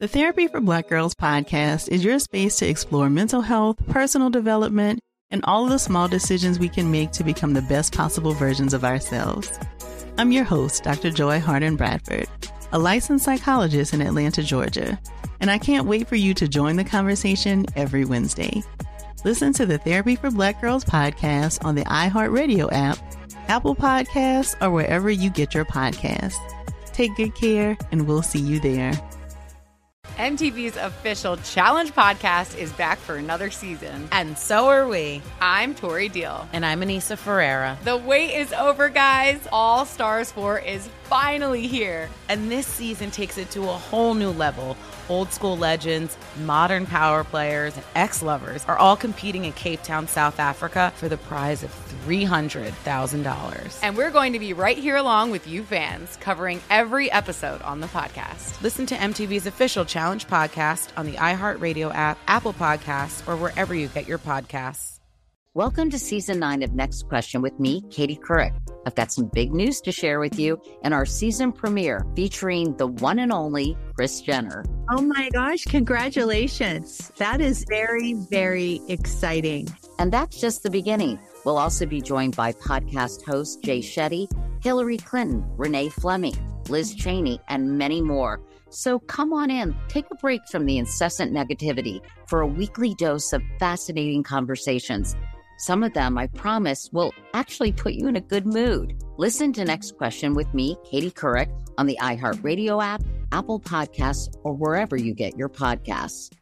The Therapy for Black Girls podcast is your space to explore mental health, personal development, and all of the small decisions we can make to become the best possible versions of ourselves. I'm your host, Dr. Joy Harden Bradford, a licensed psychologist in Atlanta, Georgia, and I can't wait for you to join the conversation every Wednesday. Listen to the Therapy for Black Girls podcast on the iHeartRadio app, Apple Podcasts, or wherever you get your podcasts. Take good care, and we'll see you there. MTV's official Challenge podcast is back for another season. And so are we. I'm Tori Deal. And I'm Anissa Ferreira. The wait is over, guys. All Stars 4 is finally here. And this season takes it to a whole new level. Old school legends, modern power players, and ex-lovers are all competing in Cape Town, South Africa for the prize of $300,000. And we're going to be right here along with you fans, covering every episode on the podcast. Listen to MTV's official Challenge podcast on the iHeartRadio app, Apple Podcasts, or wherever you get your podcasts. Welcome to Season 9 of Next Question with me, Katie Couric. I've got some big news to share with you in our season premiere featuring the one and only Kris Jenner. Oh my gosh, congratulations. That is very, very exciting. And that's just the beginning. We'll also be joined by podcast host Jay Shetty, Hillary Clinton, Renee Fleming, Liz Cheney, and many more. So come on in, take a break from the incessant negativity for a weekly dose of fascinating conversations. Some of them, I promise, will actually put you in a good mood. Listen to Next Question with me, Katie Couric, on the iHeartRadio app, Apple Podcasts, or wherever you get your podcasts.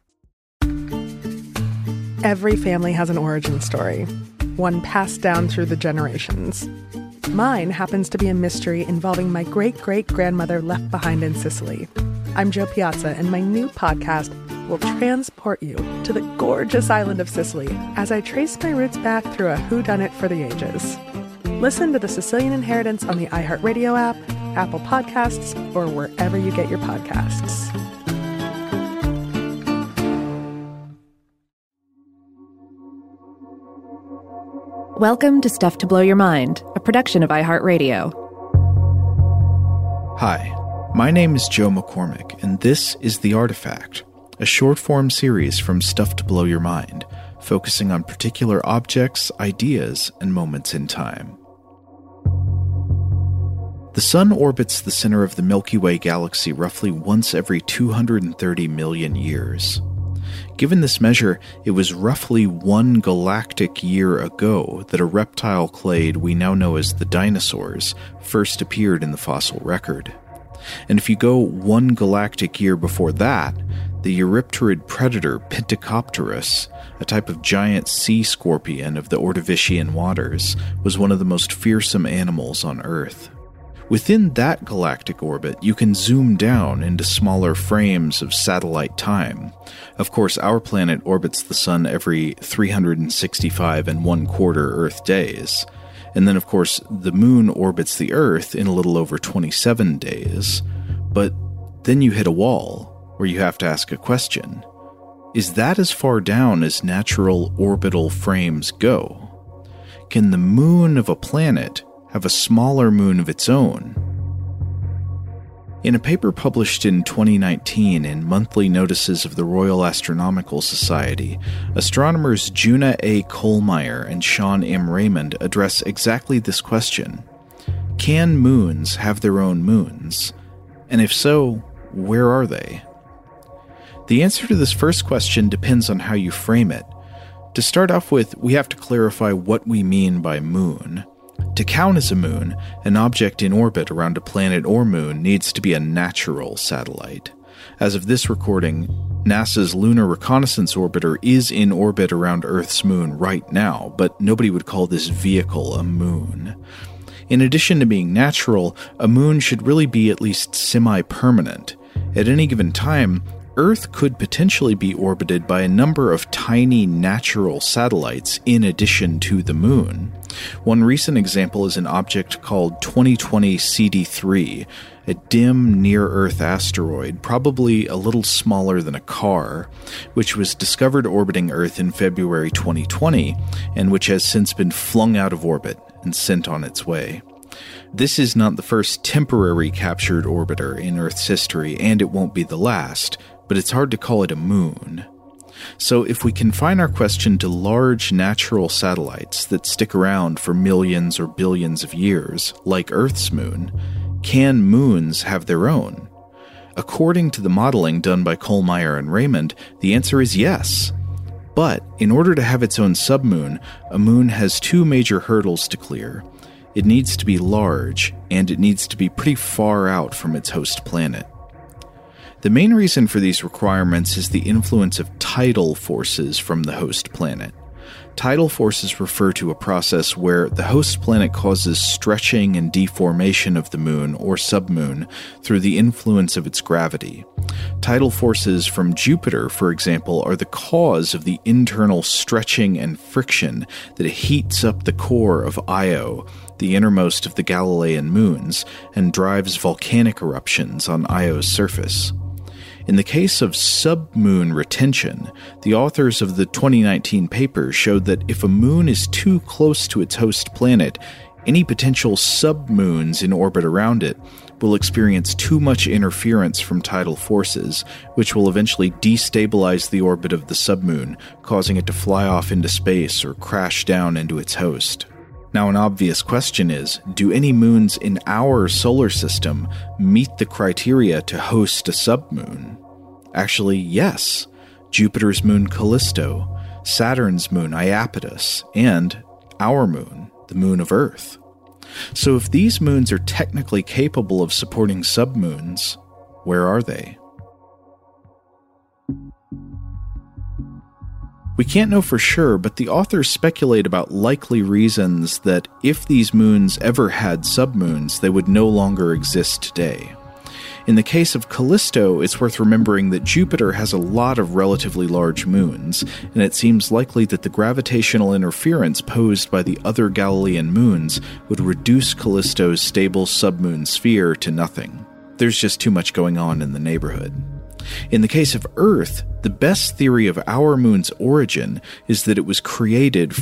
Every family has an origin story, one passed down through the generations. Mine happens to be a mystery involving my great-great-grandmother left behind in Sicily. I'm Jo Piazza, and my new podcast will transport you to the gorgeous island of Sicily as I trace my roots back through a whodunit for the ages. Listen to The Sicilian Inheritance on the iHeartRadio app, Apple Podcasts, or wherever you get your podcasts. Welcome to Stuff to Blow Your Mind, a production of iHeartRadio. Hi, my name is Joe McCormick, and this is The Artifact, a short-form series from Stuff to Blow Your Mind, focusing on particular objects, ideas, and moments in time. The Sun orbits the center of the Milky Way galaxy roughly once every 230 million years. Given this measure, it was roughly 1 galactic year ago that a reptile clade we now know as the dinosaurs first appeared in the fossil record. And if you go 1 galactic year before that, the Eurypterid predator Pentacopterus, a type of giant sea scorpion of the Ordovician waters, was one of the most fearsome animals on Earth. Within that galactic orbit, you can zoom down into smaller frames of satellite time. Of course, our planet orbits the Sun every 365 1/4 Earth days. And then, of course, the Moon orbits the Earth in a little over 27 days. But then you hit a wall, where you have to ask a question. Is that as far down as natural orbital frames go? Can the moon of a planet have a smaller moon of its own? In a paper published in 2019 in Monthly Notices of the Royal Astronomical Society, astronomers Juna A. Kohlmeyer and Sean M. Raymond address exactly this question. Can moons have their own moons? And if so, where are they? The answer to this first question depends on how you frame it. To start off with, we have to clarify what we mean by moon. To count as a moon, an object in orbit around a planet or moon needs to be a natural satellite. As of this recording, NASA's Lunar Reconnaissance Orbiter is in orbit around Earth's moon right now, but nobody would call this vehicle a moon. In addition to being natural, a moon should really be at least semi-permanent. At any given time, Earth could potentially be orbited by a number of tiny natural satellites in addition to the moon. One recent example is an object called 2020 CD3, a dim near-Earth asteroid, probably a little smaller than a car, which was discovered orbiting Earth in February 2020, and which has since been flung out of orbit and sent on its way. This is not the first temporary captured orbiter in Earth's history, and it won't be the last, but it's hard to call it a moon. So if we confine our question to large natural satellites that stick around for millions or billions of years, like Earth's moon, can moons have their own? According to the modeling done by Kohlmeier and Raymond, the answer is yes. But in order to have its own submoon, a moon has two major hurdles to clear. It needs to be large, and it needs to be pretty far out from its host planet. The main reason for these requirements is the influence of tidal forces from the host planet. Tidal forces refer to a process where the host planet causes stretching and deformation of the moon or submoon through the influence of its gravity. Tidal forces from Jupiter, for example, are the cause of the internal stretching and friction that heats up the core of Io, the innermost of the Galilean moons, and drives volcanic eruptions on Io's surface. In the case of submoon retention, the authors of the 2019 paper showed that if a moon is too close to its host planet, any potential submoons in orbit around it will experience too much interference from tidal forces, which will eventually destabilize the orbit of the submoon, causing it to fly off into space or crash down into its host. Now, an obvious question is, do any moons in our solar system meet the criteria to host a submoon? Actually, yes. Jupiter's moon Callisto, Saturn's moon Iapetus, and our moon, the moon of Earth. So if these moons are technically capable of supporting submoons, where are they? We can't know for sure, but the authors speculate about likely reasons that if these moons ever had submoons, they would no longer exist today. In the case of Callisto, it's worth remembering that Jupiter has a lot of relatively large moons, and it seems likely that the gravitational interference posed by the other Galilean moons would reduce Callisto's stable submoon sphere to nothing. There's just too much going on in the neighborhood. In the case of Earth, the best theory of our moon's origin is that it was created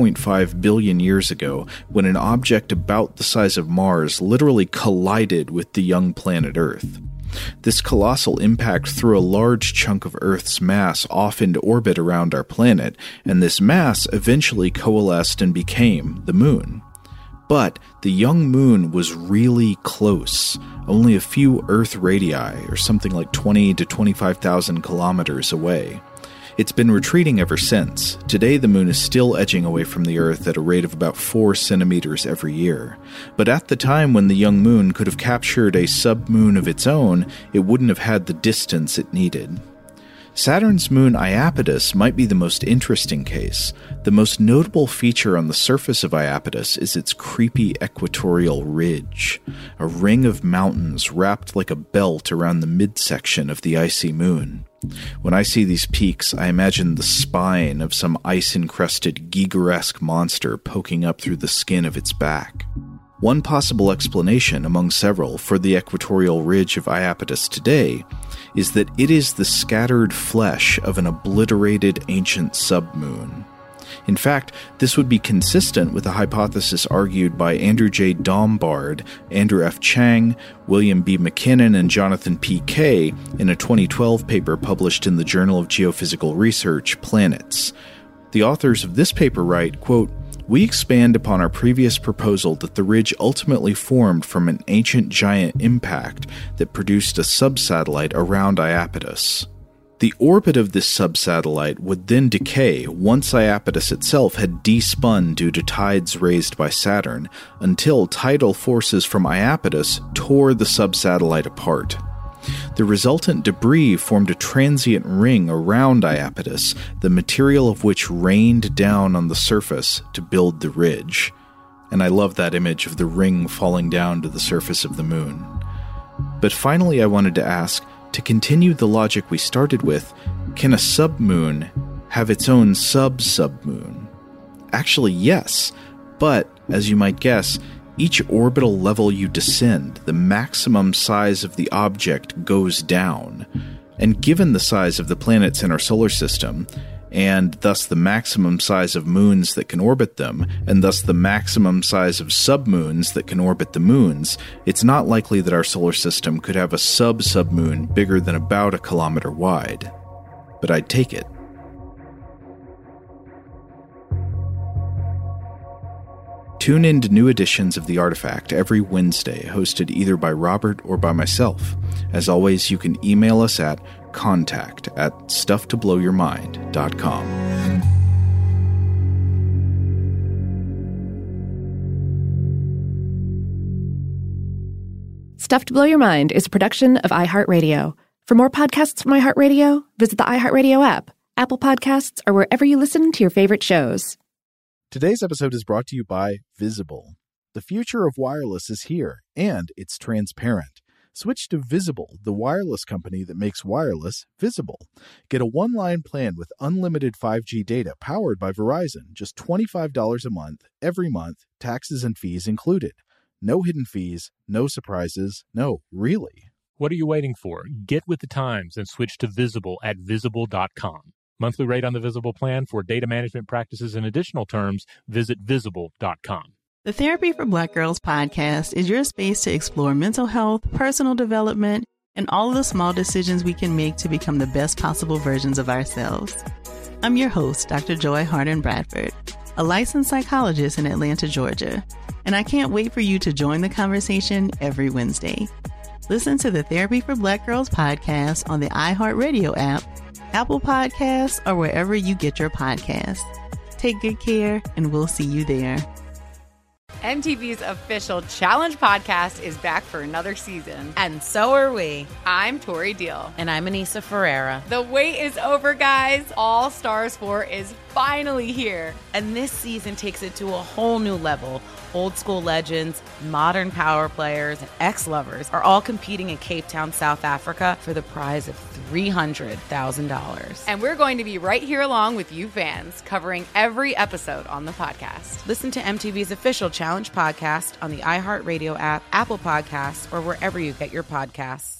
4.5 billion years ago when an object about the size of Mars literally collided with the young planet Earth. This colossal impact threw a large chunk of Earth's mass off into orbit around our planet, and this mass eventually coalesced and became the moon. But the young moon was really close, only a few Earth radii, or something like 20 to 25,000 kilometers away. It's been retreating ever since. Today the moon is still edging away from the Earth at a rate of about 4 centimeters every year. But at the time when the young moon could have captured a submoon of its own, it wouldn't have had the distance it needed. Saturn's moon Iapetus might be the most interesting case. The most notable feature on the surface of Iapetus is its creepy equatorial ridge, a ring of mountains wrapped like a belt around the midsection of the icy moon. When I see these peaks, I imagine the spine of some ice-encrusted Gigeresque monster poking up through the skin of its back. One possible explanation, among several, for the equatorial ridge of Iapetus today is that it is the scattered flesh of an obliterated ancient submoon. In fact, this would be consistent with a hypothesis argued by Andrew J. Dombard, Andrew F. Chang, William B. McKinnon, and Jonathan P. Kay in a 2012 paper published in the Journal of Geophysical Research, Planets. The authors of this paper write, quote, "We expand upon our previous proposal that the ridge ultimately formed from an ancient giant impact that produced a subsatellite around Iapetus. The orbit of this subsatellite would then decay once Iapetus itself had despun due to tides raised by Saturn, until tidal forces from Iapetus tore the subsatellite apart. The resultant debris formed a transient ring around Iapetus, the material of which rained down on the surface to build the ridge." And I love that image of the ring falling down to the surface of the moon. But finally, I wanted to ask, to continue the logic we started with, can a submoon have its own sub-submoon? Actually, yes, but, as you might guess, each orbital level you descend, the maximum size of the object goes down. And given the size of the planets in our solar system, and thus the maximum size of moons that can orbit them, and thus the maximum size of submoons that can orbit the moons, it's not likely that our solar system could have a sub-submoon bigger than about a kilometer wide. But I'd take it. Tune in to new editions of The Artifact every Wednesday, hosted either by Robert or by myself. As always, you can email us at contact@stufftoblowyourmind.com. Stuff to Blow Your Mind is a production of iHeartRadio. For more podcasts from iHeartRadio, visit the iHeartRadio app, Apple Podcasts, or wherever you listen to your favorite shows. Today's episode is brought to you by Visible. The future of wireless is here, and it's transparent. Switch to Visible, the wireless company that makes wireless visible. Get a one-line plan with unlimited 5G data powered by Verizon, just $25 a month, every month, taxes and fees included. No hidden fees, no surprises, no, really. What are you waiting for? Get with the times and switch to Visible at Visible.com. Monthly rate on the Visible plan. For data management practices and additional terms, visit Visible.com. The Therapy for Black Girls podcast is your space to explore mental health, personal development, and all of the small decisions we can make to become the best possible versions of ourselves. I'm your host, Dr. Joy Harden Bradford, a licensed psychologist in Atlanta, Georgia, and I can't wait for you to join the conversation every Wednesday. Listen to the Therapy for Black Girls podcast on the iHeartRadio app, Apple Podcasts, or wherever you get your podcasts. Take good care, and we'll see you there. MTV's official Challenge podcast is back for another season. And so are we. I'm Tori Deal. And I'm Anissa Ferreira. The wait is over, guys. All Stars 4 is finally here. And this season takes it to a whole new level. Old school legends, modern power players, and ex-lovers are all competing in Cape Town, South Africa for the prize of $300,000. And we're going to be right here along with you fans, covering every episode on the podcast. Listen to MTV's official Challenge podcast on the iHeartRadio app, Apple Podcasts, or wherever you get your podcasts.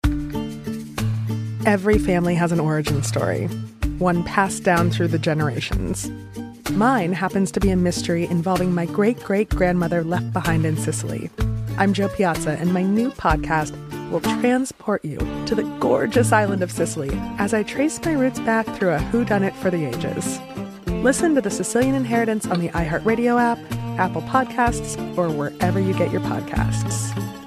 Every family has an origin story, one passed down through the generations. Mine happens to be a mystery involving my great-great-grandmother left behind in Sicily. I'm Jo Piazza, and my new podcast will transport you to the gorgeous island of Sicily as I trace my roots back through a whodunit for the ages. Listen to The Sicilian Inheritance on the iHeartRadio app, Apple Podcasts, or wherever you get your podcasts.